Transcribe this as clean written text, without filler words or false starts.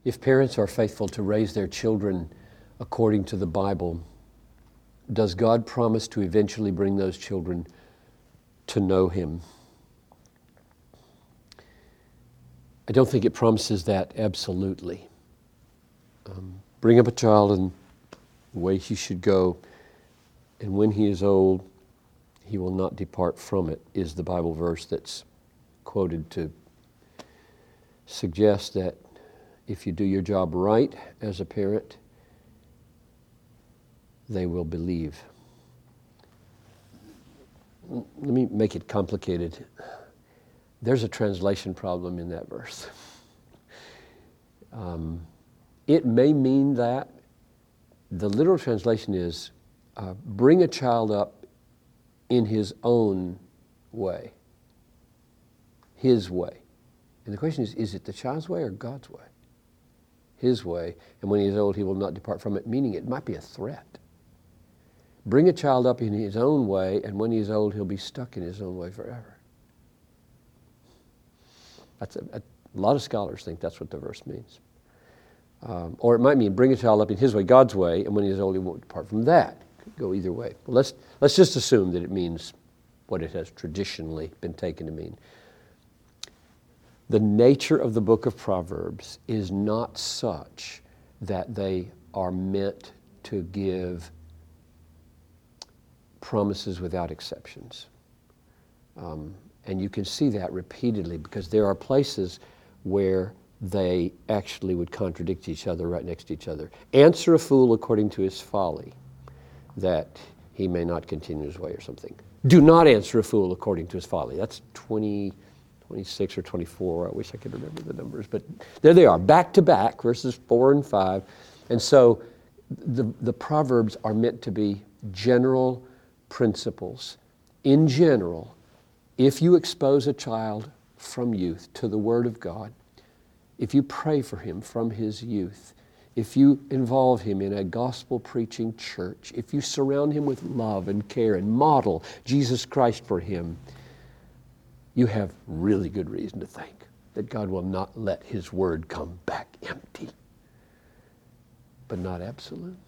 If parents are faithful to raise their children according to the Bible, does God promise to eventually bring those children to know Him? I don't think it promises that absolutely. Bring up a child in the way he should go, and when he is old, he will not depart from it, is the Bible verse that's quoted to suggest that if you do your job right as a parent, they will believe. Let me make it complicated. There's a translation problem in that verse. It may mean that the literal translation is bring a child up in his own way. His way. And the question is it the child's way or God's way? His way. And when he is old, he will not depart from it, meaning it might be a threat. Bring a child up in his own way, and when he is old, he'll be stuck in his own way forever. That's a lot of scholars think that's what the verse means. Or it might mean bring a child up in his way, God's way, and when he is old, he won't depart from that. Could go either way. Well, let's just assume that it means what it has traditionally been taken to mean. The nature of the book of Proverbs is not such that they are meant to give promises without exceptions. And you can see that repeatedly because there are places where they actually would contradict each other right next to each other. Answer a fool according to his folly, that he may not continue his way or something. Do not answer a fool according to his folly. That's 26 or 24. I wish I could remember the numbers, but there they are, back to back, verses 4 and 5. And so the Proverbs are meant to be general principles. In general, if you expose a child from youth to the Word of God, if you pray for him from his youth, if you involve him in a gospel-preaching church, if you surround him with love and care and model Jesus Christ for him, you have really good reason to think that God will not let His Word come back empty, but not absolute.